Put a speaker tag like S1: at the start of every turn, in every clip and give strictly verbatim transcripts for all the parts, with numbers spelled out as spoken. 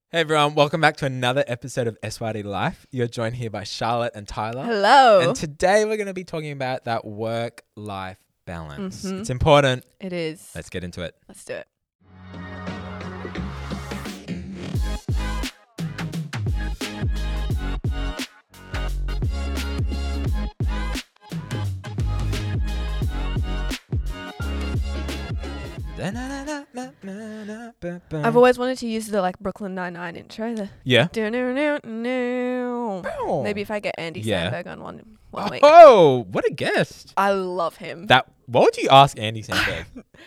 S1: Hey everyone, welcome back to another episode of S Y D Life. You're joined here by Charlotte and Tyler.
S2: Hello.
S1: And today we're going to be talking about that work-life balance.
S2: Mhm.
S1: It's important.
S2: It is.
S1: Let's get into it.
S2: Let's do it. I've always wanted to use the like Brooklyn Nine-Nine intro. The
S1: Yeah.
S2: do-do-do-do. Maybe if I get Andy
S1: Yeah.
S2: Samberg on one one week.
S1: Oh, what a guest.
S2: I love him.
S1: That. What would you ask Andy Samberg?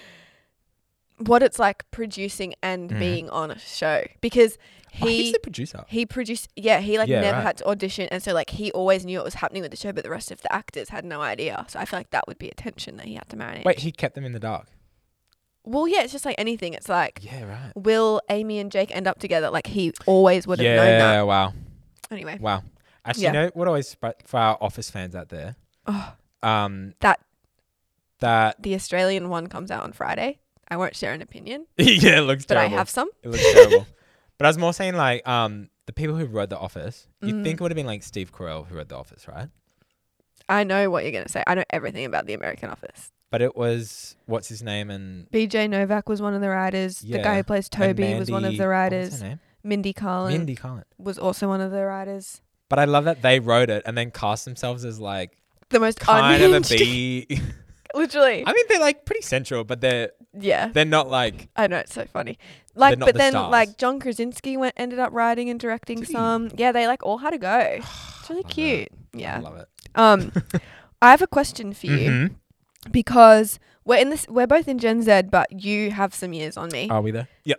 S2: What it's like producing and
S1: Mhm.
S2: being on a show, because
S1: Oh, he's
S2: he
S1: the producer.
S2: he produced. Yeah, he like
S1: Yeah,
S2: never
S1: right.
S2: had to audition, and so like he always knew what was happening with the show, but the rest of the actors had no idea. So I feel like that would be a tension that he had to manage.
S1: Wait, he kept them in the dark.
S2: Well, yeah, it's just like anything. It's like,
S1: Yeah, right.
S2: will Amy and Jake end up together? Like he always would have
S1: yeah,
S2: known that.
S1: wow.
S2: Anyway,
S1: Wow. Actually,
S2: Yeah.
S1: you know what always sp- for our Office fans out there?
S2: oh,
S1: Um,
S2: That-
S1: that
S2: the Australian one comes out on Friday. I won't share an opinion,
S1: yeah, it looks
S2: but
S1: terrible.
S2: I have some.
S1: It looks terrible. But I was more saying like um the people who wrote The Office. You'd
S2: Mm.
S1: think it would have been like Steve Carell who wrote The Office, right?
S2: I know what you're going to say. I know everything about the American Office.
S1: But it was what's his name and
S2: B J Novak was one of the writers. The
S1: Yeah.
S2: guy who plays
S1: and
S2: Toby was one of
S1: Mandy-
S2: the
S1: what was
S2: writers.
S1: her name?
S2: Mindy Kaling
S1: Mindy Kaling.
S2: was also one of the writers.
S1: But I love that they wrote it and then cast themselves as like
S2: The most
S1: kind of a
S2: unhinged.
S1: B.
S2: Literally.
S1: I mean, they're like pretty central, but they're
S2: yeah.
S1: they're not like
S2: I know, it's so funny. Like,
S1: not
S2: but
S1: the
S2: then
S1: stars.
S2: like John Krasinski went ended up writing and directing
S1: Did he?
S2: some. Yeah, they like all had a go. It's really
S1: Love that.
S2: cute.
S1: I
S2: Yeah.
S1: love it.
S2: Um, I have a question for you
S1: Mhm.
S2: because we're in this. We're both in Gen Z, but you have some years on me.
S1: Are we there? Yep.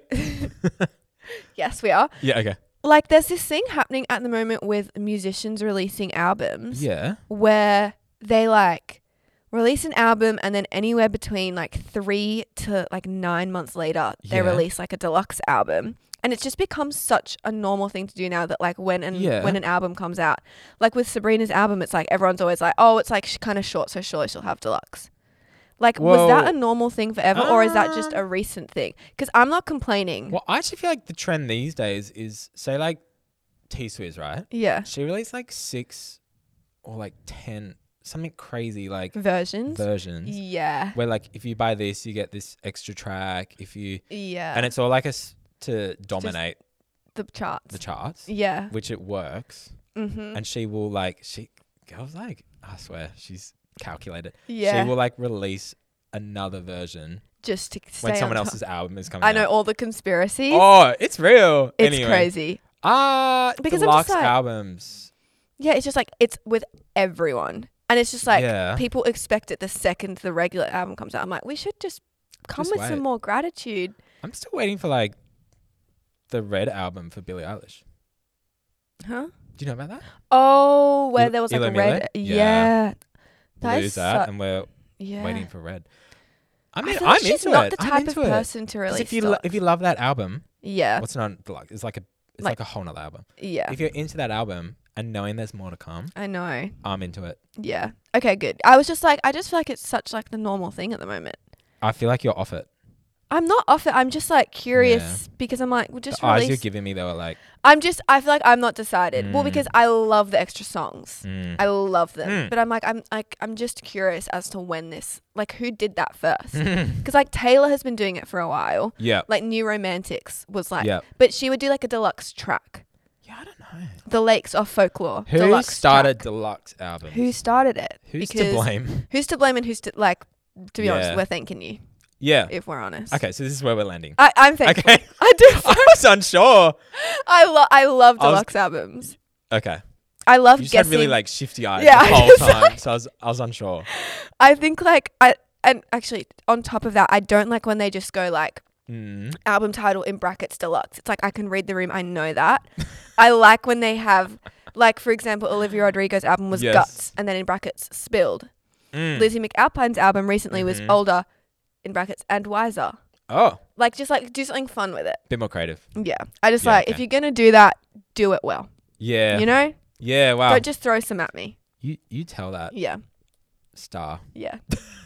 S2: Yes, we are.
S1: Yeah. Okay.
S2: Like, there's this thing happening at the moment with musicians releasing albums
S1: Yeah.
S2: where they like release an album and then anywhere between like three to like nine months later, they
S1: Yeah.
S2: release like a deluxe album. And it's just become such a normal thing to do now that like when an
S1: Yeah.
S2: when an album comes out, like with Sabrina's album, it's like everyone's always like, oh, it's like sh- kind of short, so surely she'll have deluxe. Like, was that
S1: Well,
S2: a normal thing forever, or is that just
S1: um,
S2: a recent thing? Because I'm not complaining.
S1: Well, I actually feel like the trend these days is say like T Swizz, right?
S2: Yeah,
S1: She released like six or like ten something crazy like
S2: versions.
S1: versions
S2: Yeah,
S1: where like if you buy this you get this extra track if you
S2: yeah.
S1: and it's all like a s- to dominate
S2: the charts.
S1: the charts,
S2: Yeah.
S1: which it works.
S2: Mm-hmm.
S1: And she will like she girls like I swear she's calculated.
S2: Yeah.
S1: She will like release another version
S2: Just to stay
S1: when someone
S2: on top.
S1: else's album is coming
S2: I know
S1: out.
S2: all the conspiracies.
S1: Oh, it's real.
S2: it's
S1: anyway.
S2: crazy.
S1: Ah,
S2: Because I'm just
S1: deluxe
S2: like-
S1: albums.
S2: Yeah, it's just like it's with everyone, and it's just like
S1: Yeah.
S2: people expect it the second the regular album comes out. I'm like, we should just come
S1: Just
S2: with
S1: wait.
S2: some more gratitude,
S1: I'm still waiting for like the Red album for Billie Eilish.
S2: huh?
S1: Do you know about that?
S2: Oh, where
S1: Il-
S2: there was like
S1: Ilo
S2: a red.
S1: Mile?
S2: Yeah,
S1: Yeah.
S2: that
S1: Lose
S2: is
S1: that,
S2: so-
S1: and we're
S2: yeah.
S1: waiting for Red. I
S2: I
S1: mean,
S2: feel
S1: I'm
S2: like she's
S1: into
S2: not
S1: it.
S2: the
S1: I'm
S2: type of
S1: into it.
S2: person to
S1: 'Cause
S2: release.
S1: if you lo- if you love that album,
S2: yeah,
S1: what's not deluxe? It's like a it's
S2: Like-
S1: like, a whole nother album.
S2: yeah,
S1: If you're into that album and knowing there's more to come,
S2: I know.
S1: I'm into it.
S2: Yeah. Okay, good. I was just like, I just feel like it's such like the normal thing at the moment.
S1: I feel like you're off it.
S2: I'm not off it. I'm just like curious because I'm like, well, just
S1: The eyes
S2: release.
S1: you're giving me, they were like,
S2: I'm just, I feel like I'm not decided. Well,
S1: Mm.
S2: because I love the extra songs.
S1: mm.
S2: I love them.
S1: Mm.
S2: But I'm like, I'm like, I'm just curious as to when this, like, who did that first?
S1: Mm.
S2: Because like Taylor has been doing it for a while.
S1: yeah,
S2: Like New Romantics was like,
S1: yeah,
S2: but she would do like a deluxe track.
S1: yeah. I don't know.
S2: The Lakes of Folklore.
S1: Who
S2: deluxe
S1: started
S2: track.
S1: deluxe albums?
S2: Who started it?
S1: Who's to
S2: because-
S1: blame?
S2: Who's to blame and who's to like? To be honest,
S1: Yeah.
S2: we're thanking you
S1: Yeah.
S2: if we're honest.
S1: Okay, so this is where we're landing.
S2: I, I'm thankful.
S1: Okay.
S2: I do.
S1: I was unsure.
S2: I love. I love
S1: I was-
S2: deluxe albums.
S1: Okay.
S2: I love
S1: You just
S2: guessing.
S1: had really like shifty eyes
S2: Yeah,
S1: the
S2: I
S1: whole
S2: just-
S1: time, so I was I was unsure.
S2: I think like I and actually on top of that, I don't like when they just go like
S1: Mm.
S2: album title in brackets deluxe. It's like I can read the room. I know that. I like when they have like for example, Olivia Rodrigo's album was
S1: Yes.
S2: Guts and then in brackets Spilled.
S1: Mm.
S2: Lizzie McAlpine's album recently was
S1: Mhm.
S2: Older in brackets and Wiser.
S1: Oh,
S2: Like just like do something fun with it.
S1: bit more creative.
S2: Yeah. I just
S1: Yeah,
S2: like
S1: okay.
S2: if you're gonna do that, do it well.
S1: Yeah.
S2: You know?
S1: Yeah. Wow.
S2: Don't just throw some at me.
S1: you you tell that
S2: Yeah.
S1: star.
S2: Yeah.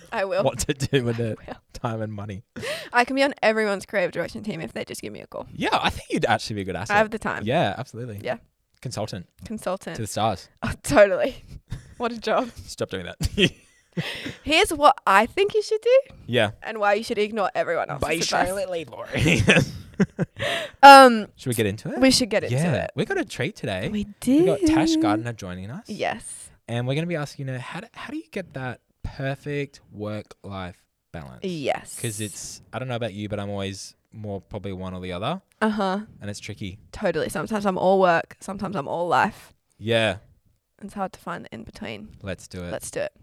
S2: I will.
S1: what to do with their
S2: will.
S1: time and money.
S2: I can be on everyone's creative direction team if they just give me a call.
S1: Yeah, I think you'd actually be a good asset.
S2: I have the time.
S1: Yeah, absolutely.
S2: Yeah.
S1: Consultant
S2: Consultant.
S1: to the stars.
S2: Oh, totally. What a job.
S1: Stop doing that.
S2: Here's what I think you should do
S1: Yeah.
S2: and why you should ignore everyone else's
S1: By
S2: advice.
S1: Charlotte Lee Laurie.
S2: Um,
S1: Should we get into it?
S2: we should get into
S1: yeah.
S2: it.
S1: We got a treat today.
S2: We
S1: We
S2: did.
S1: got Tash Gardner joining us.
S2: Yes.
S1: And we're going to be asking her, how do, how do you get that perfect work-life balance?
S2: Yes.
S1: Because it's, I don't know about you, but I'm always more probably one or the other.
S2: Uh-huh.
S1: And it's tricky.
S2: Totally. Sometimes I'm all work. Sometimes I'm all life.
S1: Yeah.
S2: It's hard to find the in-between.
S1: Let's do it.
S2: Let's do it.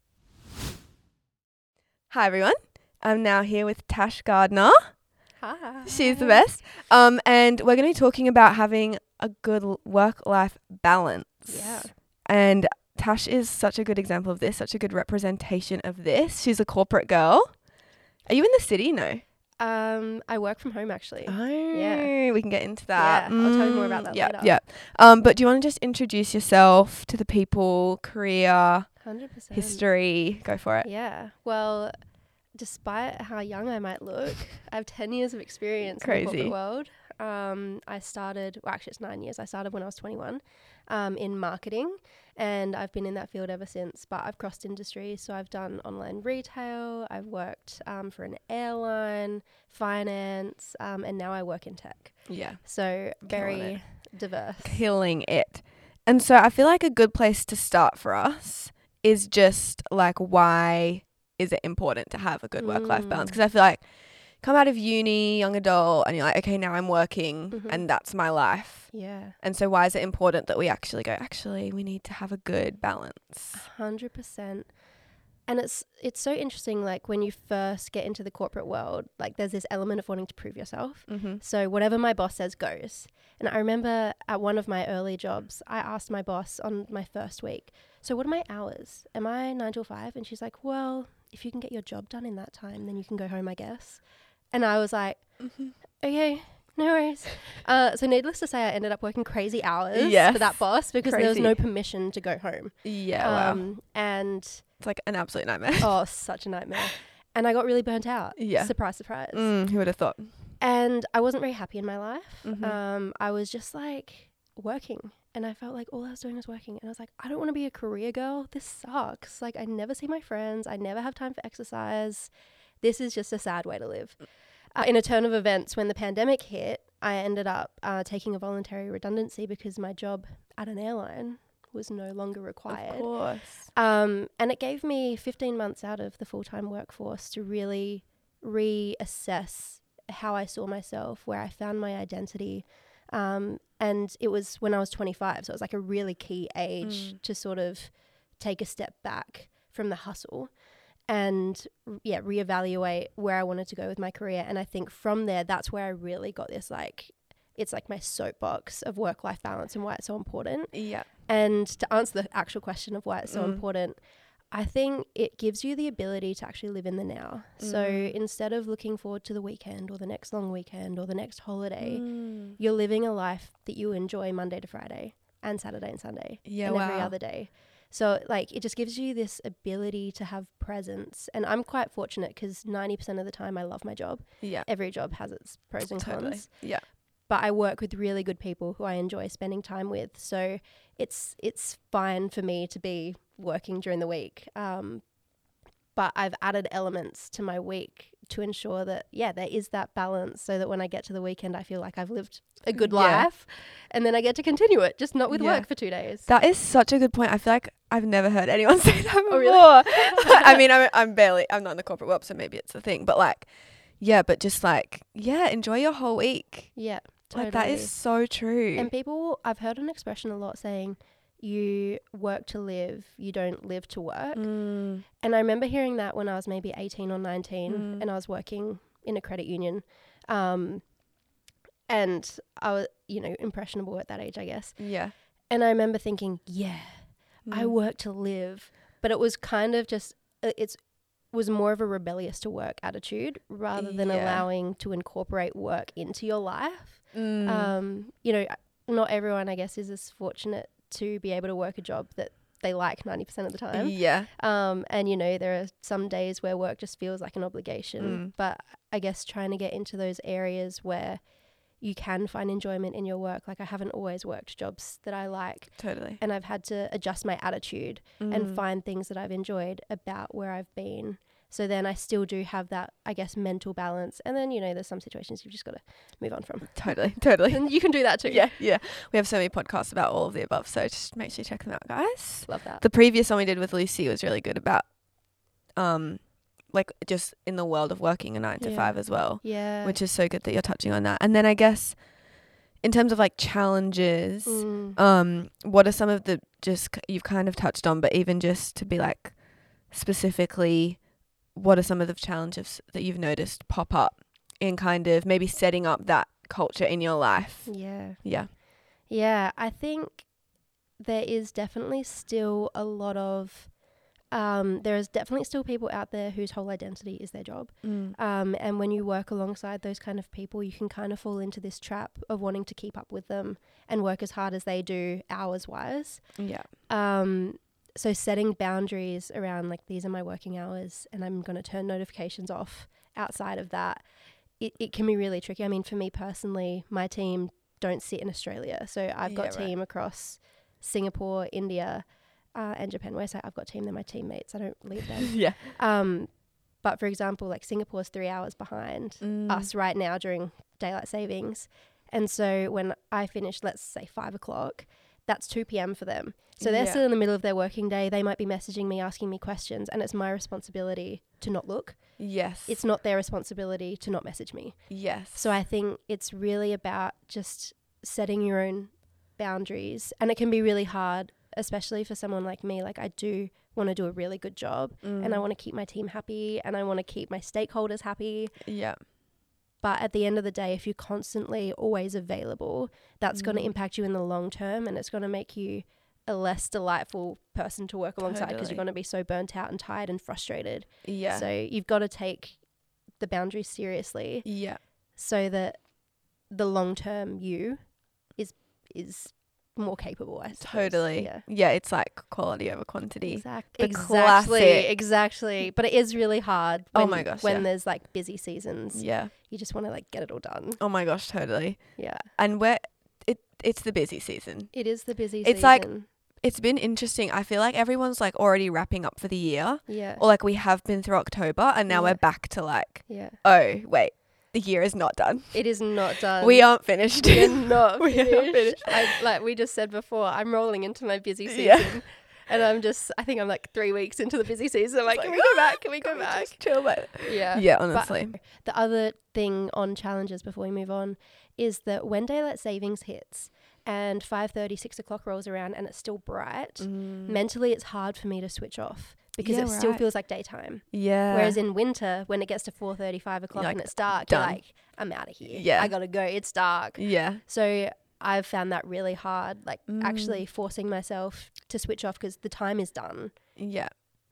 S2: Hi, everyone. I'm now here with Tash Gardner.
S3: Hi.
S2: She's the best. Um, and we're going to be talking about having a good l- work-life balance.
S3: Yeah.
S2: And Tash is such a good example of this, such a good representation of this. She's a corporate girl. Are you in the city? No.
S3: Um, I work from home actually.
S2: Oh,
S3: Yeah.
S2: we can get into that.
S3: Yeah, I'll tell you more about that
S2: yeah,
S3: later.
S2: Yeah. Um, but do you want to just introduce yourself to the people, career,
S3: one hundred percent.
S2: history? Go for it.
S3: Yeah. Well, despite how young I might look, I have ten years of experience in the
S2: Crazy.
S3: corporate world. Um, I started, well, actually it's nine years. I started when I was twenty-one um, in marketing, and I've been in that field ever since. But I've crossed industries, so I've done online retail. I've worked um, for an airline, finance, um, and now I work in tech.
S2: Yeah.
S3: So
S2: Killing
S3: very diverse.
S2: Killing it. And so I feel like a good place to start for us is just like, why is it important to have a good work-life balance?
S3: Mm.
S2: Because I feel like come out of uni, young adult, and you're like, okay, now I'm working
S3: Mhm.
S2: and that's my life.
S3: Yeah.
S2: And so why is it important that we actually go, actually, we need to have a good balance?
S3: Hundred percent. And it's it's so interesting, like when you first get into the corporate world, like there's this element of wanting to prove yourself.
S2: Mm-hmm.
S3: So whatever my boss says goes. And I remember at one of my early jobs, I asked my boss on my first week, so what are my hours? Am I nine till five? And she's like, well, if you can get your job done in that time, then you can go home, I guess. And I was like,
S2: Mm-hmm.
S3: okay, no worries. Uh, so needless to say, I ended up working crazy hours
S2: Yes.
S3: for that boss because there was
S2: Crazy.
S3: no permission to go home.
S2: Yeah, wow.
S3: Um, and
S2: It's like an absolute nightmare.
S3: oh, such a nightmare. And I got really burnt out.
S2: Yeah.
S3: Surprise, surprise.
S2: Mm, who would have thought?
S3: And I wasn't very happy in my life.
S2: Mhm.
S3: Um, I was just like working. And I felt like all I was doing was working. And I was like, I don't want to be a career girl. This sucks. Like, I never see my friends. I never have time for exercise. This is just a sad way to live. Uh, in a turn of events, when the pandemic hit, I ended up uh, taking a voluntary redundancy because my job at an airline was no longer required.
S2: Of course.
S3: Um, and it gave me fifteen months out of the full-time workforce to really reassess how I saw myself, where I found my identity. Um, and it was when I was twenty-five. So it was like a really key age
S2: Mm.
S3: to sort of take a step back from the hustle and r- yeah, reevaluate where I wanted to go with my career. And I think from there, that's where I really got this, like, it's like my soapbox of work-life balance and why it's so important.
S2: Yeah.
S3: And to answer the actual question of why it's so
S2: Mm.
S3: important, I think it gives you the ability to actually live in the now. So
S2: Mm.
S3: instead of looking forward to the weekend or the next long weekend or the next holiday,
S2: Mm.
S3: you're living a life that you enjoy Monday to Friday and Saturday and Sunday
S2: Yeah,
S3: and every
S2: wow.
S3: other day. So like it just gives you this ability to have presence. And I'm quite fortunate because ninety percent of the time I love my job.
S2: Yeah.
S3: Every job has its pros and
S2: Totally.
S3: cons.
S2: Yeah.
S3: But I work with really good people who I enjoy spending time with. So it's it's fine for me to be working during the week. Um, but I've added elements to my week to ensure that, yeah, there is that balance so that when I get to the weekend, I feel like I've lived a good
S2: Yeah.
S3: life and then I get to continue it, just not with
S2: Yeah.
S3: work for two days.
S2: That is such a good point. I feel like I've never heard anyone say that before.
S3: Oh, really?
S2: I mean, I'm, I'm barely, I'm not in the corporate world, so maybe it's the thing. But like, yeah, but just like, yeah, enjoy your whole week.
S3: Yeah, totally.
S2: Like that is so true.
S3: And people, I've heard an expression a lot saying, you work to live, you don't live to work.
S2: Mm.
S3: And I remember hearing that when I was maybe eighteen or nineteen
S2: Mm.
S3: and I was working in a credit union. Um, and I was, you know, impressionable at that age, I guess.
S2: Yeah.
S3: And I remember thinking, yeah, I
S2: Mm.
S3: work to live. But it was kind of just, uh, it's was more of a rebellious to work attitude rather than
S2: Yeah.
S3: allowing to incorporate work into your life.
S2: Mm.
S3: Um, you know, not everyone, I guess, is as fortunate to be able to work a job that they like ninety percent of the time.
S2: Yeah.
S3: Um, and, you know, there are some days where work just feels like an obligation.
S2: Mm.
S3: But I guess trying to get into those areas where you can find enjoyment in your work. Like I haven't always worked jobs that I like.
S2: Totally.
S3: And I've had to adjust my attitude
S2: Mm.
S3: and find things that I've enjoyed about where I've been. So then I still do have that, I guess, mental balance. And then, you know, there's some situations you've just got to move on from.
S2: Totally. Totally.
S3: And you can do that too.
S2: Yeah. Yeah. We have so many podcasts about all of the above. So just make sure you check them out, guys.
S3: Love that.
S2: The previous one we did with Lucy was really good about, um, like just in the world of working a nine to
S3: Yeah.
S2: five as well,
S3: Yeah.
S2: which is so good that you're touching on that. And then I guess in terms of like challenges,
S3: Mm.
S2: um, what are some of the just c- you've kind of touched on, but even just to be like specifically, what are some of the challenges that you've noticed pop up in kind of maybe setting up that culture in your life?
S3: Yeah.
S2: Yeah.
S3: Yeah. I think there is definitely still a lot of, um, there is definitely still people out there whose whole identity is their job.
S2: Mm.
S3: Um, and when you work alongside those kind of people, you can kind of fall into this trap of wanting to keep up with them and work as hard as they do hours wise.
S2: Yeah.
S3: Um, so setting boundaries around like, these are my working hours and I'm going to turn notifications off outside of that. It, it can be really tricky. I mean, for me personally, my team don't sit in Australia. So I've got
S2: Yeah, right.
S3: team across Singapore, India, uh, and Japan. Where I say I've got team, they're my teammates. I don't leave them.
S2: Yeah.
S3: Um, but for example, like Singapore's three hours behind
S2: Mm.
S3: us right now during daylight savings. And so when I finish, let's say five o'clock, that's two p.m. for them. So they're
S2: Yeah.
S3: still in the middle of their working day. They might be messaging me, asking me questions, and it's my responsibility to not look.
S2: Yes.
S3: It's not their responsibility to not message me.
S2: yes.
S3: So I think it's really about just setting your own boundaries. And it can be really hard, especially for someone like me. Like I do want to do a really good job
S2: Mm.
S3: and I want to keep my team happy and I want to keep my stakeholders happy.
S2: Yeah.
S3: But at the end of the day, if you're constantly always available, that's going to
S2: Mm.
S3: impact you in the long term, and it's going to make you a less delightful person to work alongside because
S2: Totally.
S3: you're going to be so burnt out and tired and frustrated.
S2: Yeah.
S3: So you've got to take the boundaries seriously
S2: yeah.
S3: so that the long term you is is more capable, I suppose.
S2: Totally.
S3: Yeah.
S2: Yeah. It's like quality over quantity.
S3: Exact-
S2: The
S3: exactly.
S2: classic.
S3: Exactly. But it is really hard.
S2: Oh
S3: When,
S2: my gosh,
S3: When
S2: yeah.
S3: there's like busy seasons,
S2: Yeah.
S3: you just want to like get it all done.
S2: Oh my gosh. Totally.
S3: Yeah.
S2: And we're it. It's the busy season.
S3: It is the busy
S2: It's
S3: season.
S2: like- It's been interesting. I feel like everyone's like already wrapping up for the year,
S3: yeah.
S2: or like we have been through October, and now
S3: Yeah.
S2: we're back to like,
S3: Yeah.
S2: oh wait, the year is not done.
S3: It is not done.
S2: we aren't finished.
S3: We're not
S2: We are
S3: finished.
S2: not finished.
S3: I, like we just said before, I'm rolling into my busy season.
S2: Yeah.
S3: And I'm just, I think I'm like three weeks into the busy season. I'm like,
S2: It's
S3: can
S2: like,
S3: we go back? Can we go
S2: Can we
S3: back?
S2: just chill, but
S3: Yeah.
S2: yeah,
S3: But
S2: honestly.
S3: the other thing on challenges before we move on is that when daylight savings hits and five thirty, six o'clock rolls around and it's still bright,
S2: Mm.
S3: mentally it's hard for me to switch off because
S2: Yeah,
S3: it still
S2: right.
S3: feels like daytime.
S2: yeah.
S3: Whereas in winter, when it gets to four thirty, five o'clock
S2: like,
S3: and it's dark,
S2: done.
S3: you're like, I'm out of here.
S2: Yeah.
S3: I gotta go. It's dark.
S2: yeah.
S3: So I've found that really hard, like
S2: Mm.
S3: actually forcing myself to switch off because the time is done.
S2: Yeah.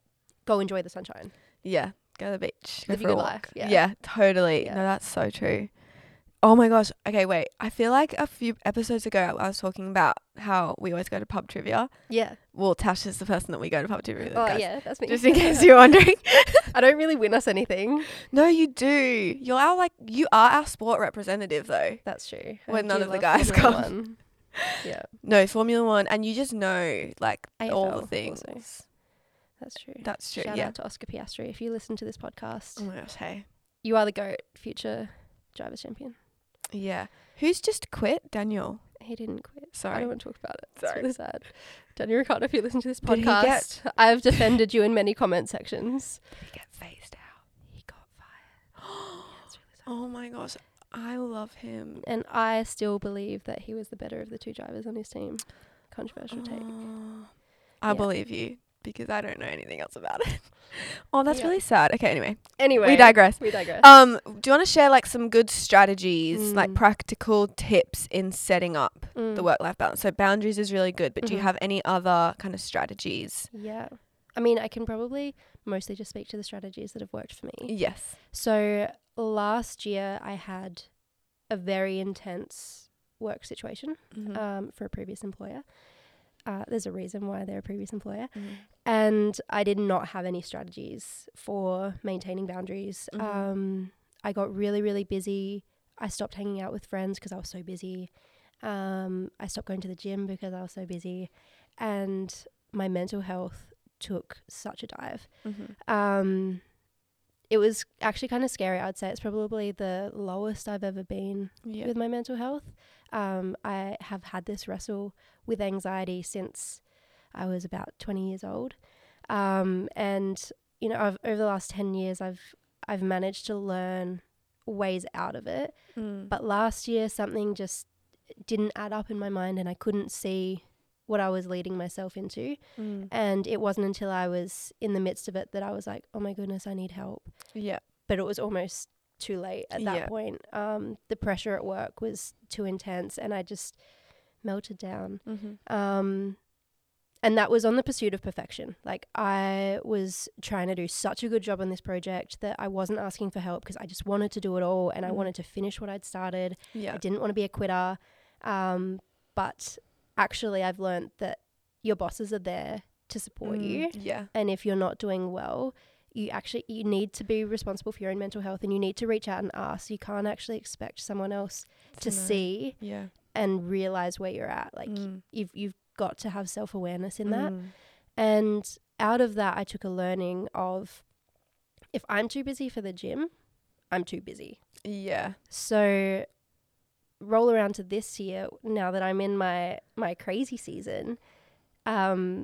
S3: Go enjoy the sunshine.
S2: Yeah. Go to the beach. Go
S3: Live
S2: for
S3: your
S2: a
S3: good
S2: walk.
S3: life, yeah.
S2: Yeah, totally.
S3: Yeah.
S2: No, that's so true. Oh my gosh. Okay, wait. I feel like a few episodes ago I was talking about how we always go to pub trivia.
S3: Yeah.
S2: Well, Tash is the person that we go to pub trivia with,
S3: Oh,
S2: guys.
S3: yeah, that's me.
S2: Just in case you're wondering.
S3: I don't really win us anything.
S2: No, you do. You're our like you are our sport representative though.
S3: That's true. I
S2: When none
S3: do
S2: of the
S3: love
S2: guys
S3: Formula
S2: come.
S3: One. Yeah.
S2: No, Formula One, and you just know like
S3: A F
S2: all
S3: L
S2: the things.
S3: also. That's true.
S2: That's true.
S3: Shout
S2: yeah.
S3: out to Oscar Piastri. If you listen to this podcast,
S2: Oh my gosh. Hey.
S3: you are the GOAT, future drivers champion.
S2: Yeah. Who's just quit? Daniel.
S3: He didn't quit. I
S2: Sorry.
S3: don't want to talk about it. It's
S2: Sorry.
S3: really sad. Daniel Ricciardo, if you listen to this
S2: Did he
S3: podcast,
S2: get-
S3: I've defended you in many comment sections.
S2: Did he get phased out?
S3: He got fired. Yeah, it's really sad.
S2: Oh my gosh. I love him.
S3: And I still believe that he was the better of the two drivers on his team. Controversial take.
S2: Oh, I
S3: Yeah.
S2: believe you because I don't know anything else about it. Oh, that's
S3: Yeah.
S2: really sad. Okay, anyway.
S3: Anyway,
S2: We digress.
S3: We digress.
S2: Um, do you want to share like some good strategies, like
S3: Mm.
S2: practical tips in setting up
S3: Mm.
S2: the work-life balance? So boundaries is really good, but do you
S3: Mhm.
S2: have any other kind of strategies?
S3: Yeah. I mean, I can probably mostly just speak to the strategies that have worked for me.
S2: Yes.
S3: So last year I had a very intense work situation
S2: Mhm.
S3: um, for a previous employer. Uh, there's a reason why they're a previous employer.
S2: Mm.
S3: And I did not have any strategies for maintaining boundaries.
S2: Mhm.
S3: Um, I got really, really busy. I stopped hanging out with friends because I was so busy. Um, I stopped going to the gym because I was so busy. And my mental health took such a dive.
S2: Mhm.
S3: Um, it was actually kind of scary. I'd say it's probably the lowest I've ever been
S2: Yeah.
S3: with my mental health. Um, I have had this wrestle with anxiety since I was about twenty years old. Um, and, you know, I've, over the last ten years, I've, I've managed to learn ways out of it.
S2: Mm.
S3: But last year, something just didn't add up in my mind and I couldn't see what I was leading myself into.
S2: Mm.
S3: And it wasn't until I was in the midst of it that I was like, oh my goodness, I need help.
S2: Yeah.
S3: But it was almost too late at that
S2: Yeah.
S3: point. Um, the pressure at work was too intense and I just melted down.
S2: Mm-hmm.
S3: Um, and that was on the pursuit of perfection. Like I was trying to do such a good job on this project that I wasn't asking for help because I just wanted to do it all and I
S2: Mm.
S3: wanted to finish what I'd started.
S2: Yeah.
S3: I didn't want to be a quitter. Um, but actually I've learned that your bosses are there to support
S2: Mm.
S3: you.
S2: Yeah.
S3: And if you're not doing well, you actually, you need to be responsible for your own mental health and you need to reach out and ask. You can't actually expect someone else to
S2: know.
S3: see
S2: Yeah.
S3: and realize where you're at. Like
S2: Mm.
S3: you've, you've got to have self-awareness in that.
S2: Mm.
S3: And out of that, I took a learning of if I'm too busy for the gym, I'm too busy.
S2: Yeah.
S3: So roll around to this year, now that I'm in my, my crazy season, um,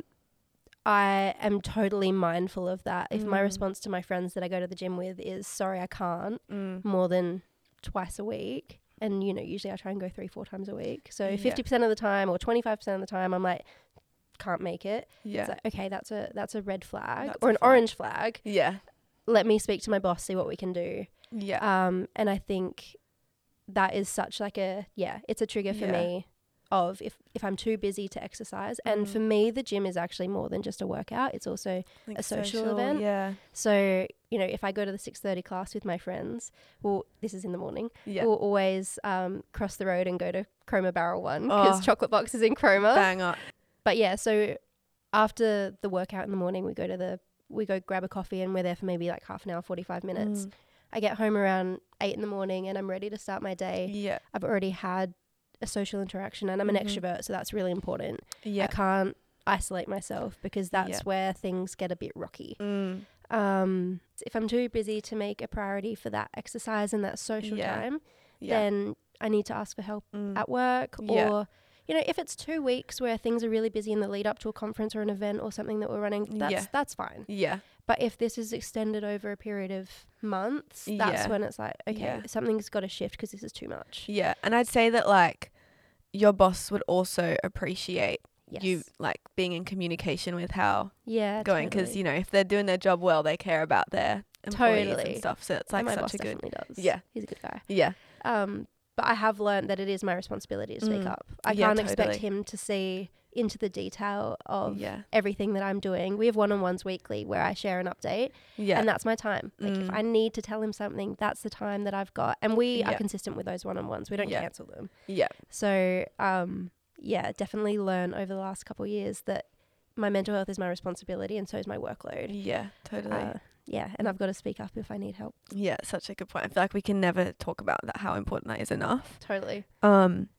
S3: I am totally mindful of that. If my
S2: Mm.
S3: response to my friends that I go to the gym with is, sorry, I can't,
S2: Mm.
S3: more than twice a week, and, you know, usually I try and go three, four times a week. So
S2: Yeah.
S3: fifty percent of the time or twenty-five percent of the time, I'm like, can't make it.
S2: Yeah.
S3: It's like, okay, that's a that's a red flag
S2: That's
S3: or
S2: a
S3: an
S2: flag.
S3: orange flag.
S2: Yeah.
S3: Let me speak to my boss, see what we can do.
S2: Yeah.
S3: Um, and I think that is such like a, yeah, it's a trigger for
S2: Yeah.
S3: me of if, if I'm too busy to exercise. And
S2: Mm.
S3: for me, the gym is actually more than just a workout. It's also,
S2: Like
S3: a social event.
S2: Yeah.
S3: so, you know, if I go to the six thirty class with my friends, well, this is in the morning,
S2: Yeah.
S3: we'll always um, cross the road and go to Chroma Barrel One because
S2: Oh.
S3: Chocolate Box is in Chroma.
S2: Bang up.
S3: But yeah, so after the workout in the morning, we go to the, we go grab a coffee and we're there for maybe like half an hour, forty-five minutes.
S2: Mm.
S3: I get home around eight in the morning and I'm ready to start my day.
S2: Yeah.
S3: I've already had a social interaction and I'm an
S2: Mhm.
S3: extrovert, so that's really important.
S2: Yeah.
S3: I can't isolate myself because that's
S2: Yeah.
S3: where things get a bit rocky.
S2: Mm.
S3: Um, if I'm too busy to make a priority for that exercise and that social
S2: Yeah.
S3: time,
S2: Yeah.
S3: then I need to ask for help
S2: Mm.
S3: at work
S2: Yeah.
S3: or, you know, if it's two weeks where things are really busy in the lead up to a conference or an event or something that we're running, that's,
S2: Yeah.
S3: that's fine.
S2: Yeah.
S3: But if this is extended over a period of months, that's
S2: Yeah.
S3: when it's like, okay,
S2: Yeah.
S3: something's got to shift because this is too much.
S2: Yeah. And I'd say that like your boss would also appreciate
S3: Yes.
S2: you like being in communication with how
S3: yeah,
S2: going because
S3: totally.
S2: you know if they're doing their job well, they care about their employees
S3: Totally.
S2: and stuff. So it's
S3: And
S2: like
S3: my boss
S2: such a good.
S3: definitely does.
S2: Yeah.
S3: He's a good guy.
S2: Yeah.
S3: Um, but I have learned that it is my responsibility to speak
S2: Mm.
S3: up. I
S2: Yeah,
S3: can't expect
S2: totally.
S3: him to see into the detail of
S2: Yeah.
S3: everything that I'm doing. We have one-on-ones weekly where I share an update
S2: Yeah.
S3: and that's my time. Like if
S2: Mm.
S3: I need to tell him something, that's the time that I've got. And we are
S2: Yeah.
S3: consistent with those one-on-ones. We don't
S2: Yeah.
S3: cancel them.
S2: yeah.
S3: So, um, yeah, definitely learn over the last couple of years that my mental health is my responsibility and so is my workload.
S2: Yeah. Totally.
S3: Uh, yeah, and I've got to speak up if I need help.
S2: yeah. Such a good point. I feel like we can never talk about that how important that is enough.
S3: Totally.
S2: Um.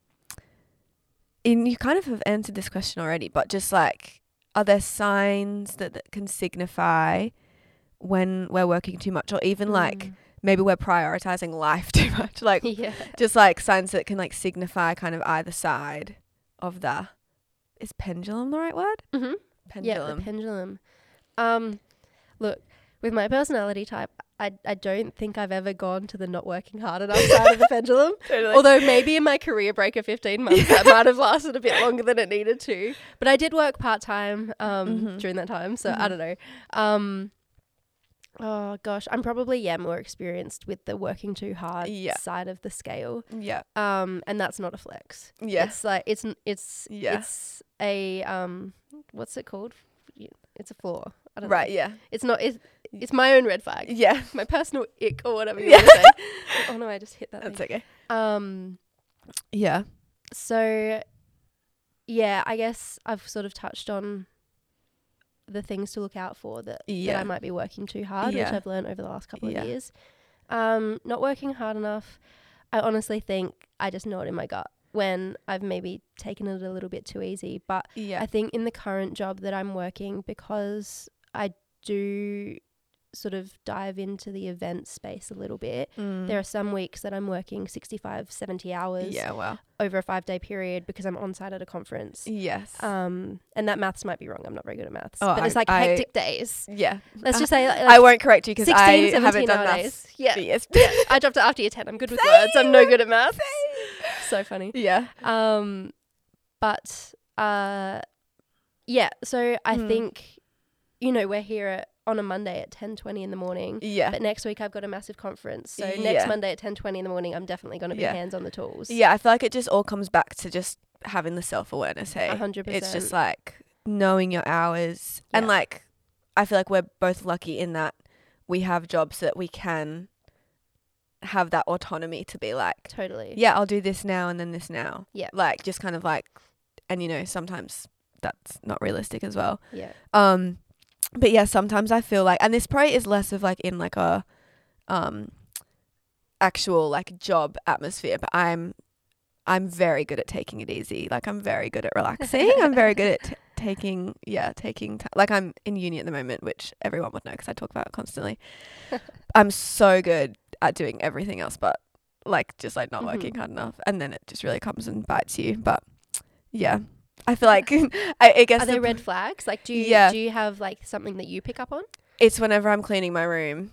S2: And you kind of have answered this question already, but just like, are there signs that, that can signify when we're working too much, or even like maybe we're prioritizing life too much? Like,
S3: yeah.
S2: just like signs that can like signify kind of either side of the, is pendulum the right word?
S3: Mm-hmm. Yeah,
S2: Pendulum.
S3: the pendulum. Um, look, with my personality type, I I don't think I've ever gone to the not working hard enough side of the pendulum.
S2: Totally.
S3: Although maybe in my career break of fifteen months, that might have lasted a bit longer than it needed to. But I did work part time um
S2: Mhm.
S3: during that time, so I
S2: Mhm.
S3: don't know. Um, oh gosh, I'm probably yeah more experienced with the working too hard
S2: Yeah.
S3: side of the scale.
S2: yeah.
S3: Um, and that's not a flex.
S2: Yeah.
S3: It's like it's n- it's
S2: Yeah.
S3: it's a um what's it called? Y- It's a flaw. I don't
S2: Right.
S3: know.
S2: Yeah.
S3: It's not. It's, it's my own red flag.
S2: Yeah.
S3: My personal ick or whatever you
S2: Yeah.
S3: want to say. Oh no, I just hit that.
S2: That's
S3: thing.
S2: okay.
S3: Um.
S2: Yeah.
S3: So yeah, I guess I've sort of touched on the things to look out for that,
S2: Yeah.
S3: that I might be working too hard,
S2: Yeah.
S3: which I've learned over the last couple
S2: Yeah.
S3: of years. Um, not working hard enough. I honestly think I just know it in my gut when I've maybe taken it a little bit too easy. But
S2: Yeah.
S3: I think in the current job that I'm working, because I do sort of dive into the event space a little bit,
S2: Mm.
S3: there are some weeks that I'm working sixty-five, seventy hours
S2: Yeah, wow.
S3: over a five day period because I'm on site at a conference.
S2: Yes.
S3: Um, and that maths might be wrong. I'm not very good at maths,
S2: Oh,
S3: but it's
S2: I-
S3: like
S2: I-
S3: hectic days.
S2: yeah.
S3: Let's
S2: Uh,
S3: just say like,
S2: I won't correct you because
S3: sixteen,
S2: I haven't
S3: seventeen
S2: done
S3: nowadays.
S2: maths
S3: Yeah.
S2: for years.
S3: I dropped it after year ten. I'm good with words. I'm no good at maths. So funny.
S2: Yeah.
S3: Um, but uh, yeah. So I
S2: Mm.
S3: think, you know, we're here at, on a Monday at ten twenty in the morning.
S2: Yeah.
S3: But next week I've got a massive conference. So
S2: Yeah.
S3: next Monday at ten twenty in the morning, I'm definitely going to be
S2: Yeah.
S3: hands on the tools.
S2: Yeah, I feel like it just all comes back to just having the self-awareness, hey?
S3: A hundred
S2: It's just
S3: percent.
S2: like knowing your hours. And
S3: Yeah.
S2: like, I feel like we're both lucky in that we have jobs that we can have that autonomy to be like,
S3: Totally.
S2: yeah, I'll do this now and then this now.
S3: Yeah.
S2: Like, just kind of like, and you know, sometimes that's not realistic as well.
S3: Yeah.
S2: Um, but yeah, sometimes I feel like, and this probably is less of like in like a, um, actual like job atmosphere, but I'm, I'm very good at taking it easy. Like I'm very good at relaxing. I'm very good at t- taking, yeah, taking, t- like I'm in uni at the moment, which everyone would know because I talk about it constantly. I'm so good at doing everything else, but like just like not
S3: Mhm.
S2: working hard enough. And then it just really comes and bites you. But yeah, I feel like, I, I guess
S3: Are
S2: the
S3: there
S2: p-
S3: red flags? Like, do you,
S2: Yeah.
S3: do you have like something that you pick up on?
S2: it's whenever I'm cleaning my room.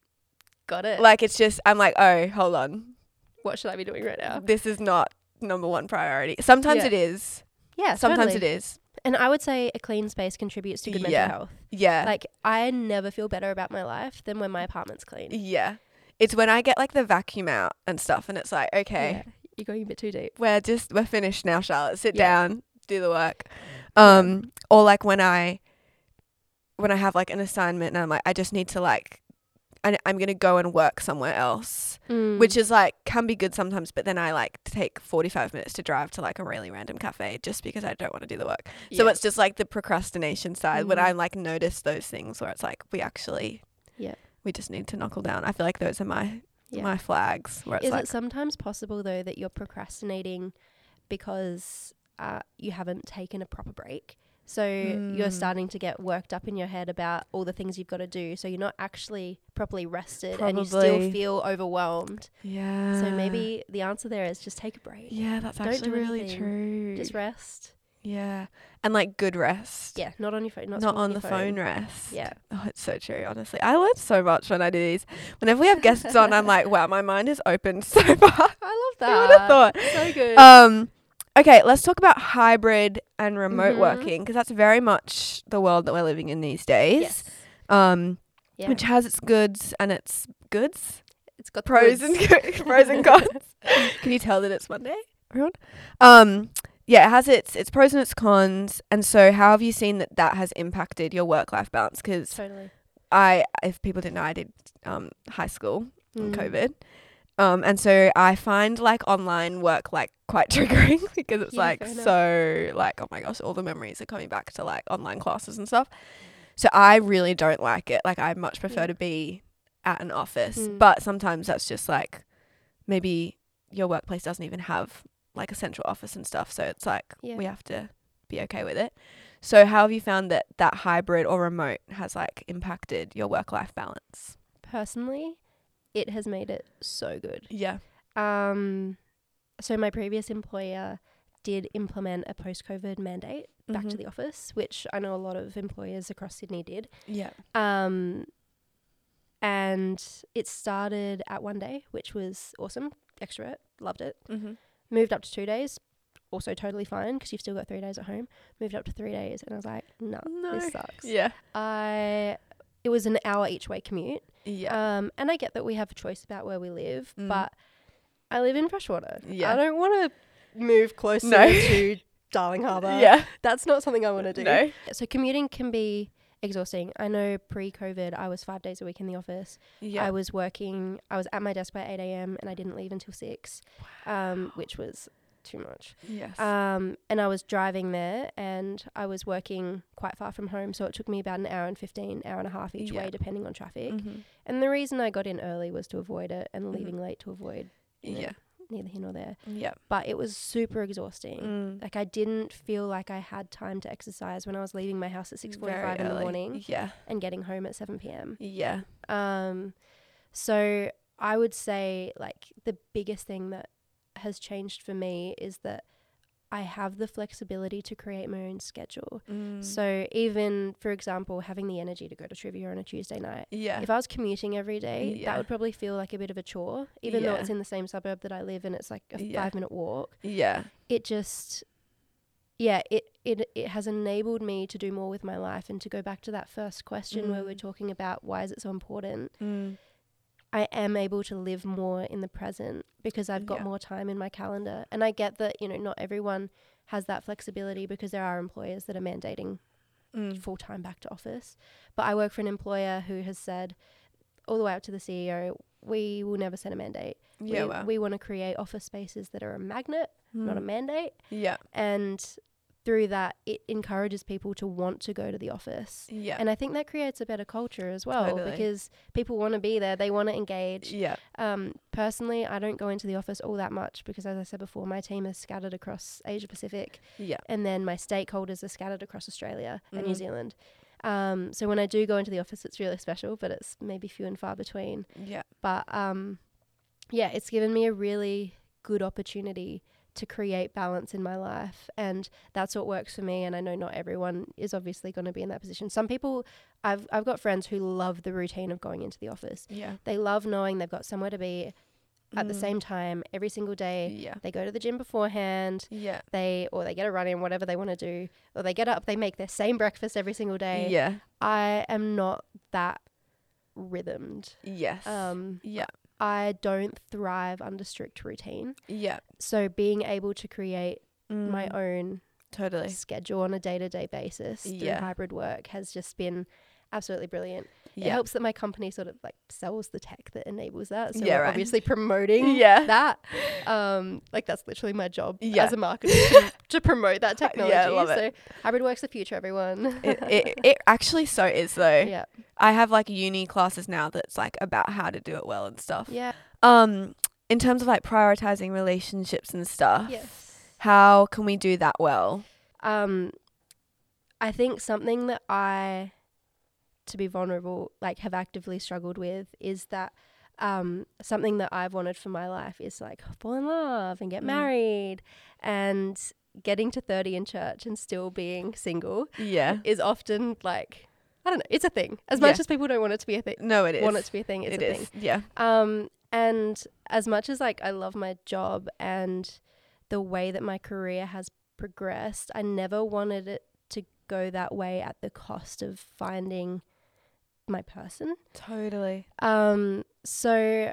S3: Got it.
S2: Like it's just, I'm like, oh, hold on.
S3: What should I be doing right now?
S2: This is not number one priority. Sometimes
S3: Yeah.
S2: it is.
S3: Yeah,
S2: Sometimes
S3: totally.
S2: it is.
S3: And I would say a clean space contributes to good
S2: Yeah.
S3: mental health.
S2: Yeah.
S3: Like, I never feel better about my life than when my apartment's clean.
S2: Yeah. It's when I get like the vacuum out and stuff and it's like, okay,
S3: Yeah, you're going a bit too deep.
S2: we're just, we're finished now, Charlotte. Sit
S3: Yeah.
S2: down, do the work. Um, or like when I, when I have like an assignment and I'm like, I just need to like, I, I'm going to go and work somewhere else,
S3: Mm.
S2: which is like, can be good sometimes, but then I like take forty-five minutes to drive to like a really random cafe just because I don't want to do the work. So
S3: Yeah.
S2: it's just like the procrastination side when
S3: Mhm.
S2: I like notice those things where it's like, we actually,
S3: Yeah.
S2: we just need to knuckle down. I feel like those are my,
S3: Yeah.
S2: my flags where it's
S3: Is
S2: like,
S3: it sometimes possible though that you're procrastinating because uh, you haven't taken a proper break? So you're
S2: Mm.
S3: starting to get worked up in your head about all the things you've got to do. So you're not actually properly rested and you still
S2: Probably.
S3: feel overwhelmed.
S2: yeah.
S3: So maybe the answer there is just take a break.
S2: Yeah, that's
S3: Don't
S2: actually
S3: do
S2: really
S3: anything.
S2: true.
S3: Just rest.
S2: yeah. And like good rest.
S3: Yeah, not on your phone. Not,
S2: Not
S3: scrolling
S2: on
S3: your
S2: the phone rest.
S3: Yeah.
S2: Oh, it's so true, honestly. I learn so much when I do these. Whenever we have guests on, I'm like, wow, my mind is open so far.
S3: I love that.
S2: Who would have thought?
S3: So good.
S2: Um, okay, let's talk about hybrid and remote
S3: Mhm.
S2: working because that's very much the world that we're living in these days.
S3: yes.
S2: Um,
S3: Yeah.
S2: which has its goods and its goods,
S3: It's got the
S2: pros
S3: goods.
S2: and co- pros and cons. Can you tell that it's Monday, everyone? Um, yeah, it has its its pros and its cons. And so, how have you seen that that has impacted your work life balance? Because
S3: Totally.
S2: I, if people didn't know, I did um high school in
S3: Mm.
S2: COVID. Um, and so I find like online work like quite triggering because it's
S3: Yeah,
S2: like
S3: fair enough.
S2: so like, oh my gosh, all the memories are coming back to like online classes and stuff. So I really don't like it. Like I much prefer
S3: Yeah.
S2: to be at an office,
S3: Mm.
S2: but sometimes that's just like maybe your workplace doesn't even have like a central office and stuff. So it's like
S3: Yeah.
S2: we have to be okay with it. So how have you found that that hybrid or remote has like impacted your work-life balance?
S3: Personally, it has made it so good.
S2: Yeah.
S3: Um, so my previous employer did implement a post-COVID mandate back to
S2: Mhm.
S3: the office, which I know a lot of employers across Sydney did.
S2: Yeah.
S3: Um, and it started at one day, which was awesome. Extrovert, loved it.
S2: Mm-hmm.
S3: Moved up to two days, also totally fine because you've still got three days at home. Moved up to three days, and I was like, no,
S2: No.
S3: this sucks.
S2: Yeah.
S3: I it was an hour each way commute.
S2: Yeah.
S3: Um, and I get that we have a choice about where we live,
S2: Mm.
S3: but I live in Freshwater.
S2: Yeah.
S3: I don't want to move closer
S2: No.
S3: to Darling Harbour.
S2: yeah.
S3: That's not something I want to do.
S2: No.
S3: So commuting can be exhausting. I know pre-COVID, I was five days a week in the office.
S2: Yeah.
S3: I was working, I was at my desk by eight a.m. and I didn't leave until six, um, which was too much.
S2: Yes.
S3: Um, and I was driving there, and I was working quite far from home, so it took me about an hour and fifteen, hour and a half each
S2: Yeah.
S3: way, depending on traffic.
S2: Mm-hmm.
S3: And the reason I got in early was to avoid it, and
S2: Mhm.
S3: leaving late to avoid, you know,
S2: Yeah.
S3: neither here nor there.
S2: Yeah.
S3: But it was super exhausting.
S2: Mm.
S3: Like, I didn't feel like I had time to exercise when I was leaving my house at six forty-five in the
S2: Very early.
S3: morning
S2: Yeah.
S3: and getting home at seven p.m.
S2: Yeah.
S3: Um, so I would say, like, the biggest thing that has changed for me is that I have the flexibility to create my own schedule.
S2: Mm.
S3: So even, for example, having the energy to go to trivia on a Tuesday night,
S2: yeah.
S3: if I was commuting every day,
S2: Yeah.
S3: that would probably feel like a bit of a chore, even though
S2: Yeah.
S3: it's in the same suburb that I live in. It's like a
S2: Yeah.
S3: five minute walk.
S2: yeah.
S3: It just, yeah, it, it, it has enabled me to do more with my life. And to go back to that first question where we're
S2: Mm.
S3: talking about why is it so important,
S2: Mm.
S3: I am able to live more in the present because I've got
S2: Yeah.
S3: more time in my calendar. And I get that, you know, not everyone has that flexibility because there are employers that are mandating
S2: Mm.
S3: full time back to office. But I work for an employer who has said all the way up to the C E O, we will never set a mandate.
S2: Yeah.
S3: we,
S2: wow.
S3: we want to create office spaces that are a magnet, not a
S2: Mm.
S3: mandate.
S2: Yeah.
S3: And through that, it encourages people to want to go to the office.
S2: Yeah.
S3: And I think that creates a better culture as well
S2: Totally.
S3: because people want to be there. They want to engage.
S2: yeah.
S3: Um, personally, I don't go into the office all that much because, as I said before, my team is scattered across Asia Pacific,
S2: Yeah.
S3: and then my stakeholders are scattered across Australia and New
S2: Mhm.
S3: Zealand. Um, so when I do go into the office, it's really special, but it's maybe few and far between.
S2: Yeah.
S3: But um, yeah, it's given me a really good opportunity to create balance in my life, and that's what works for me. And I know not everyone is obviously going to be in that position. Some people, I've I've got friends who love the routine of going into the office.
S2: Yeah.
S3: They love knowing they've got somewhere to be at the
S2: Mm.
S3: same time every single day.
S2: Yeah.
S3: They go to the gym beforehand.
S2: Yeah.
S3: They or they get a run in, whatever they want to do, or they get up. They make their same breakfast every single day.
S2: Yeah.
S3: I am not that rhythmed.
S2: Yes.
S3: Um,
S2: yeah.
S3: I don't thrive under strict routine.
S2: Yeah.
S3: So being able to create
S2: Mm.
S3: my own
S2: Totally.
S3: schedule on a day-to-day basis through
S2: Yeah.
S3: hybrid work has just been absolutely brilliant. It
S2: Yeah.
S3: helps that my company sort of like sells the tech that enables that. So
S2: Yeah,
S3: we're
S2: right.
S3: obviously promoting
S2: Yeah.
S3: that. Um, like that's literally my job
S2: Yeah.
S3: as a marketer to, to promote that technology.
S2: Yeah, I love
S3: so
S2: it.
S3: hybrid work's the future, everyone.
S2: it, it it actually so is though.
S3: yeah.
S2: I have like uni classes now that's like about how to do it well and stuff.
S3: Yeah.
S2: Um, in terms of like prioritizing relationships and stuff,
S3: Yes.
S2: how can we do that well?
S3: Um, I think something that I, to be vulnerable, like have actively struggled with is that um, something that I've wanted for my life is like fall in love and get
S2: Mm.
S3: married, and getting to thirty in church and still being single
S2: Yeah.
S3: is often like, I don't know, it's a thing. As much
S2: Yeah.
S3: as people don't want it to be a thing,
S2: No, it is.
S3: want it to be a thing, it's
S2: It
S3: a
S2: is.
S3: thing.
S2: Yeah.
S3: Um, and as much as like I love my job and the way that my career has progressed, I never wanted it to go that way at the cost of finding my person.
S2: Totally.
S3: Um, so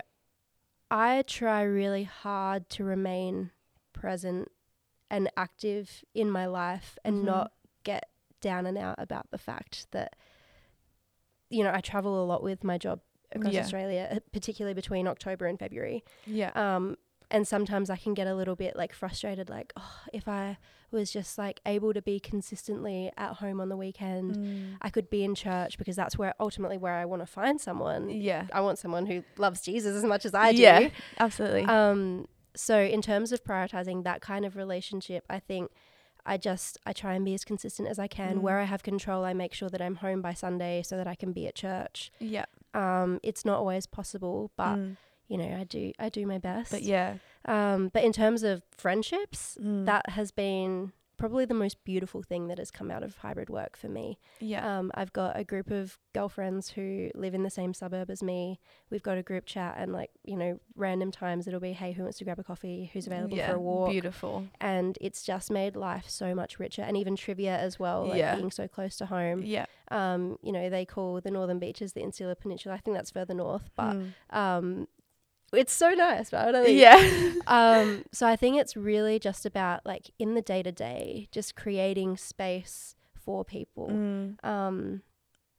S3: I try really hard to remain present and active in my life and
S2: Mhm.
S3: not get down and out about the fact that, you know, I travel a lot with my job across
S2: Yeah.
S3: Australia, uh, particularly between October and February.
S2: Yeah.
S3: Um, and sometimes I can get a little bit like frustrated, like, oh, if I was just like able to be consistently at home on the weekend,
S2: Mm.
S3: I could be in church, because that's where ultimately where I want to find someone.
S2: Yeah.
S3: I want someone who loves Jesus as much as I do.
S2: Yeah. Absolutely.
S3: Um, so in terms of prioritizing that kind of relationship, I think I just, I try and be as consistent as I can.
S2: Mm.
S3: Where I have control, I make sure that I'm home by Sunday so that I can be at church.
S2: yeah.
S3: Um, it's not always possible, but
S2: Mm.
S3: you know, I do, I do my best.
S2: But yeah.
S3: Um, but in terms of friendships,
S2: Mm.
S3: that has been probably the most beautiful thing that has come out of hybrid work for me.
S2: Yeah.
S3: Um, I've got a group of girlfriends who live in the same suburb as me. We've got a group chat, and like, you know, random times it'll be, hey, who wants to grab a coffee? Who's available
S2: yeah.
S3: for a walk?
S2: Beautiful.
S3: And it's just made life so much richer, and even trivia as well, like
S2: Yeah.
S3: being so close to home.
S2: Yeah.
S3: Um, you know, they call the Northern Beaches the Insular Peninsula. I think that's further north, but
S2: Mm.
S3: um, it's so nice, right? I think-
S2: yeah.
S3: um, so I think it's really just about like in the day to day, just creating space for people.
S2: Mm.
S3: Um,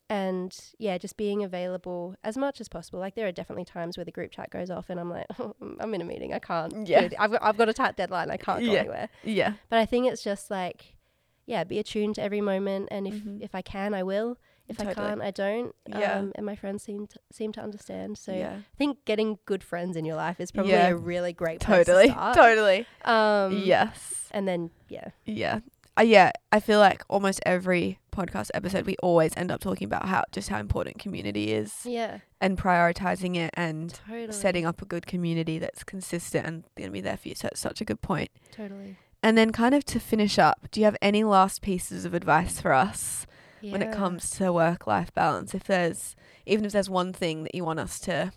S3: and yeah, just being available as much as possible. Like there are definitely times where the group chat goes off and I'm like, oh, I'm in a meeting, I can't.
S2: Yeah.
S3: do it. I've got, I've got a tight deadline, I can't go
S2: Yeah.
S3: anywhere.
S2: Yeah.
S3: But I think it's just like, yeah, be attuned to every moment, and if
S2: Mhm.
S3: if I can, I will. If I
S2: Totally.
S3: can't, I don't.
S2: Yeah.
S3: Um, and my friends seem to, seem to understand. So
S2: yeah.
S3: I think getting good friends in your life is probably
S2: Yeah.
S3: a really great place
S2: Totally.
S3: to start.
S2: Totally.
S3: Um,
S2: Yes.
S3: And then yeah,
S2: Yeah. Uh, yeah. I feel like almost every podcast episode, we always end up talking about how just how important community is
S3: yeah,
S2: and prioritizing it and
S3: totally,
S2: setting up a good community that's consistent and going to be there for you. So it's such a good point.
S3: totally.
S2: And then kind of to finish up, do you have any last pieces of advice for us
S3: Yeah.
S2: when it comes to work-life balance? If there's, even if there's one thing that you want us to,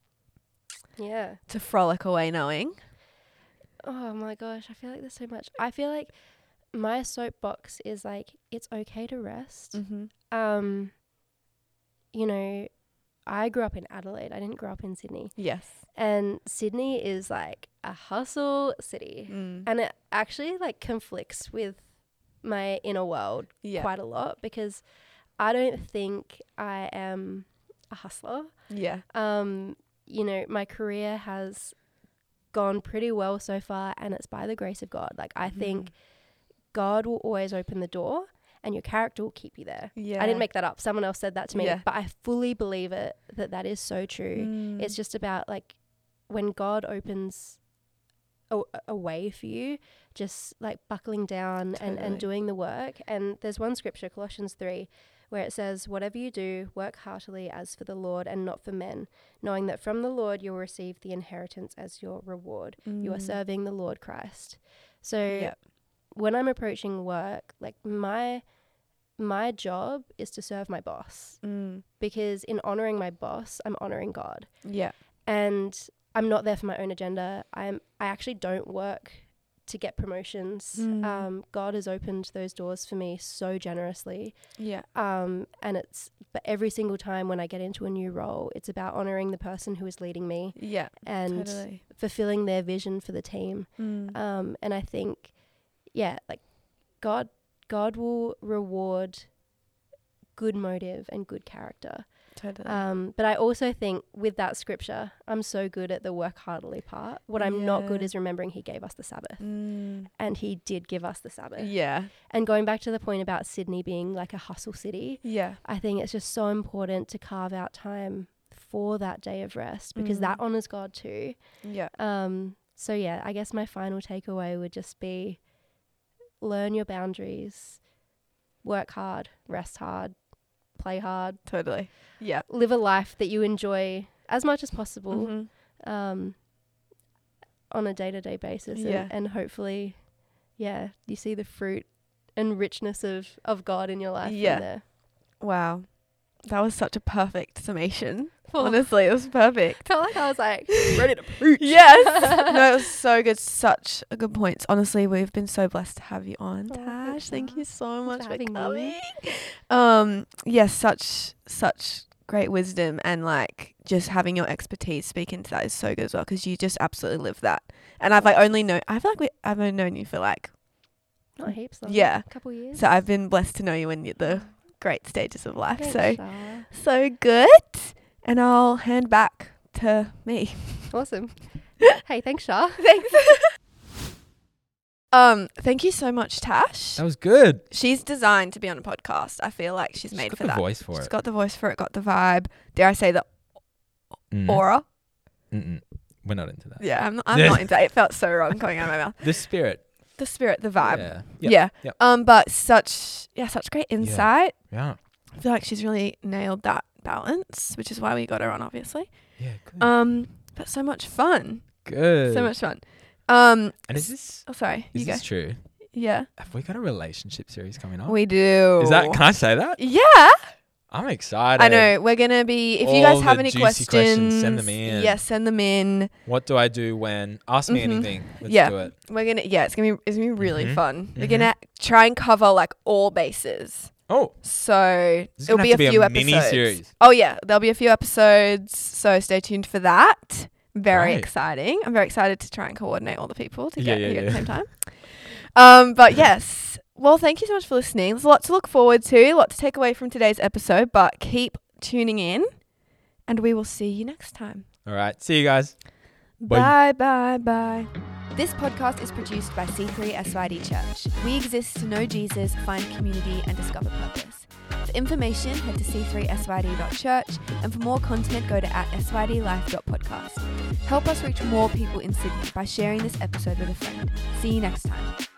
S3: yeah.
S2: to frolic away knowing.
S3: Oh my gosh, I feel like there's so much. I feel like my soapbox is like it's okay to rest.
S2: Mm-hmm.
S3: Um, you know, I grew up in Adelaide. I didn't grow up in Sydney.
S2: Yes.
S3: And Sydney is like a hustle city.
S2: Mm.
S3: And it actually like conflicts with my inner world
S2: Yeah.
S3: quite a lot because I don't think I am a hustler.
S2: Yeah.
S3: Um, you know, my career has gone pretty well so far, and it's by the grace of God. Like I think God will always open the door and your character will keep you there.
S2: Yeah.
S3: I didn't make that up. Someone else said that to me,
S2: Yeah.
S3: but I fully believe it, that that is so true.
S2: Mm.
S3: It's just about like when God opens a, a way for you, just like buckling down and,
S2: Totally.
S3: and doing the work. And there's one scripture, Colossians three, where it says, whatever you do, work heartily as for the Lord and not for men, knowing that from the Lord you'll receive the inheritance as your reward. You are
S2: Mm.
S3: serving the Lord Christ. So
S2: Yep.
S3: when I'm approaching work, like my my job is to serve my boss,
S2: Mm.
S3: because in honoring my boss, I'm honoring God.
S2: Yeah.
S3: And I'm not there for my own agenda. I'm I actually don't work to get promotions.
S2: Mm.
S3: Um, God has opened those doors for me so generously.
S2: Yeah.
S3: Um, and it's but every single time when I get into a new role, it's about honoring the person who is leading me
S2: Yeah.
S3: and
S2: Totally.
S3: fulfilling their vision for the team.
S2: Mm.
S3: Um, and I think, yeah, like God, God will reward good motive and good character.
S2: Totally.
S3: Um, but I also think with that scripture, I'm so good at the work heartily part. What I'm not good
S2: Yeah.
S3: is remembering he gave us the Sabbath,
S2: Mm.
S3: and he did give us the Sabbath.
S2: Yeah.
S3: And going back to the point about Sydney being like a hustle city,
S2: Yeah.
S3: I think it's just so important to carve out time for that day of rest, because
S2: Mm.
S3: that honors God too.
S2: Yeah.
S3: Um, so yeah, I guess my final takeaway would just be learn your boundaries, work hard, rest hard, play hard,
S2: Totally. Yeah.
S3: live a life that you enjoy as much as possible,
S2: Mhm.
S3: um, on a day-to-day basis.
S2: Yeah.
S3: And, and hopefully, yeah, you see the fruit and richness of, of God in your life. from
S2: Yeah.
S3: there.
S2: Wow. That was such a perfect summation.
S3: Oh.
S2: Honestly, it was perfect.
S3: Felt like I was like ready to preach.
S2: Yes. No, it was so good. Such a good points. Honestly, we've been so blessed to have you on,
S3: Oh,
S2: Tash.
S3: thanks,
S2: Thank
S3: Mum.
S2: you so much
S3: for
S2: for
S3: having
S2: coming.
S3: me.
S2: Um, yes, such such great wisdom, and like just having your expertise speak into that is so good as well, because you just absolutely live that. And I've like only known. I feel like we, I've only known you for like.
S3: Not heaps long.
S2: Yeah.
S3: A couple years.
S2: So I've been blessed to know you in the great stages of life.
S3: Thanks,
S2: so
S3: Shah.
S2: so good. And I'll hand back to me.
S3: Awesome. Hey, thanks, Shah.
S2: Thanks. um, thank you so much, Tash.
S1: That was good.
S2: She's designed to be on a podcast. I feel like she's
S1: She's
S2: made
S1: got
S2: for
S1: the
S2: that.
S1: voice for
S2: She's
S1: it.
S2: got the voice for it, got the vibe. Dare I say the
S1: Mm.
S2: aura?
S1: Mm-mm. We're not into that.
S2: Yeah, I'm not, I'm not into that. It felt so wrong coming out of my mouth.
S1: The spirit.
S2: The spirit, the vibe.
S1: Yeah.
S2: Yeah.
S1: Yep. Yep.
S2: Um, but such yeah, such great insight.
S1: Yeah.
S2: I feel like she's really nailed that balance, which is why we got her on, obviously.
S1: Yeah. Good.
S2: Um, but so much fun.
S1: good.
S2: So much fun. Um,
S1: And is this
S2: oh sorry,
S1: is
S2: you go.
S1: this true?
S2: Yeah,
S1: Have we got a relationship series coming up?
S2: we do.
S1: Is that? Can I say that?
S2: Yeah.
S1: I'm excited.
S2: I know. We're gonna be. If you
S1: All
S2: guys have
S1: the
S2: any
S1: juicy
S2: questions,
S1: questions, send them in.
S2: Yes, send them in.
S1: What do I do when? Ask me
S2: Mhm.
S1: anything. Let's
S2: Yeah.
S1: do it.
S2: We're gonna. Yeah, it's gonna be. It's gonna be really
S1: Mhm.
S2: fun. We're
S1: Mhm.
S2: gonna try and cover like all bases.
S1: Oh,
S2: So
S1: this is
S2: it'll
S1: gonna
S2: be
S1: have
S2: a
S1: to be
S2: few
S1: a
S2: episodes.
S1: mini series.
S2: Oh yeah, there'll be a few episodes. So stay tuned for that. Very
S1: Great.
S2: exciting. I'm very excited to try and coordinate all the people to
S1: Yeah,
S2: get
S1: yeah,
S2: here at
S1: yeah.
S2: the same time. Um, but yes, Well, thank you so much for listening. There's a lot to look forward to, a lot to take away from today's episode, but keep tuning in and we will see you next time.
S1: All right. See you guys. Bye.
S2: Bye, bye, bye. This podcast is produced by C three S Y D Church. We exist to know Jesus, find community, and discover purpose. For information, head to c three s y d dot church, and for more content, go to at s y d life dot podcast. Help us reach more people in Sydney by sharing this episode with a friend. See you next time.